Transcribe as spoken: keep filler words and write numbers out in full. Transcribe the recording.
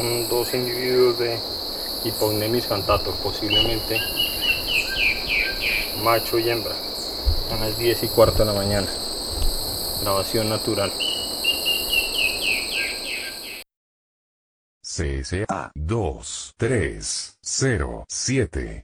con dos individuos de Hypognemis cantator, posiblemente macho y hembra, a las diez y cuarto de la mañana. Grabación natural. C S A dos tres cero siete